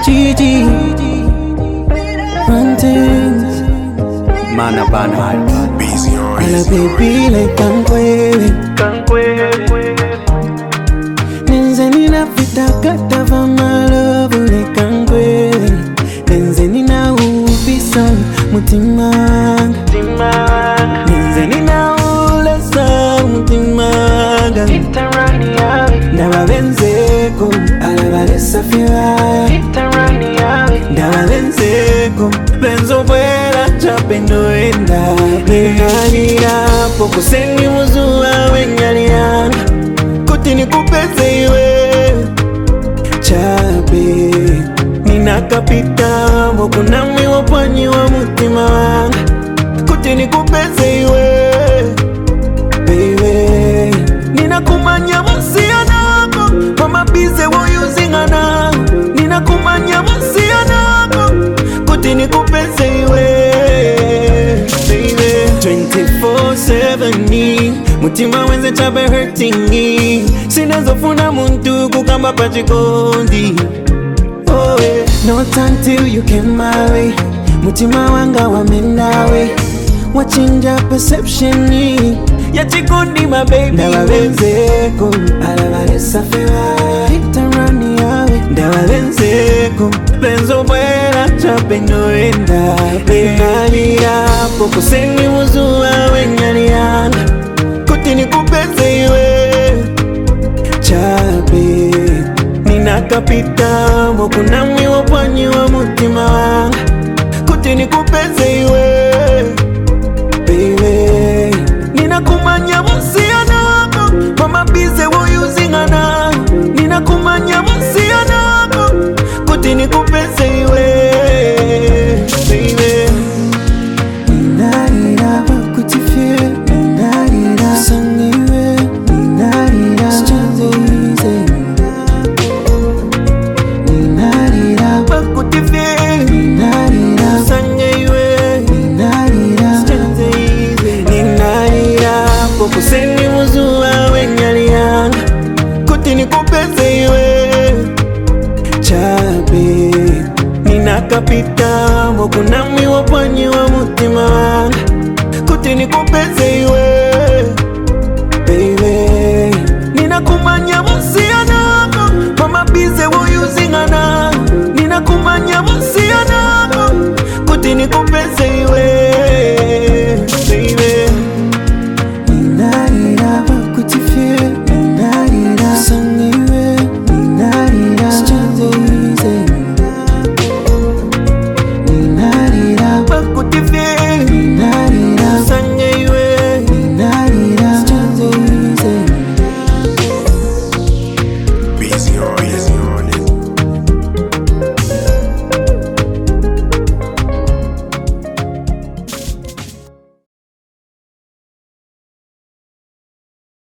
Gigi, run things. Mana bana. Busy on A la baby like Kankwele. Nenzeni vita kata vama love like Kankwele. Nenzeni na ufisa mutimanga. Nenzeni na ulesa mutimanga. Ndawa benzeko alabalesa fiwa. Ndawa benzeko benzo buena chapendo enda. Nenganira poco seni muzua wenyaliana. Kutini kupeze iwe chape. Nina kapita moku nami wapanyi wa mutima wanga. Kutini kupeze iwe baby. Nina kumanya masianako mama bize wo using ana. Nina kumanya masianako kutini kupeze iwe baby. 24/7 ni mutima wenze chabe hurting me. Sinazofuna muntu kukamba pachikondi. Oh yeah. Not until you came my way. Mutima wanga wamendawe. Wachinja perception ni ya chikondi my baby. Ndawa benzeko alabalesa fiwa. Itarani yawe. Ndawa benzeko benzo buena chapendo enda. Nenganira poco seni muzua wenyaliana. Kutini kupeze iwe chape. Nina kapita moku nami wapanyi wa mutima wanga. Kutini kupeze iwe baby. Nina kumanya masianako mama bize wo using ana. Nina kumanya masianako kutini kupeze iwe baby. Ninarira bakutifie. Ninarira sangiwe. Ninarira strange. Ninarira bakutifie. Ninarira sangiwe. Ninarira strange. Ninarira poco seni muzua wenyaliana. Kutini kupeze iwe chape. Nina kapita moku nami wapanyi wa mutima wanga. Kutini kupeze iwe